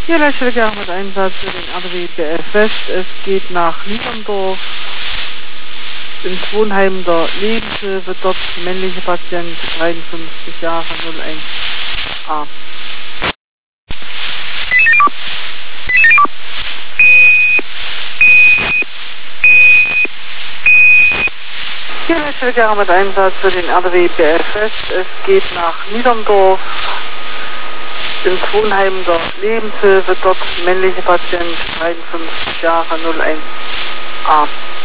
Hier Leitstelle mit Einsatz für den RWBF West. Es geht nach Niederndorf ins Wohnheim der Lebenshilfe. Dort männliche Patient, 53 Jahre, 01a. Hier Leitstelle mit Einsatz für den RWBF West. Es geht nach Niederndorf ins Wohnheim der Lebenshilfe. Dort männliche Patient, 53 Jahre, 01a.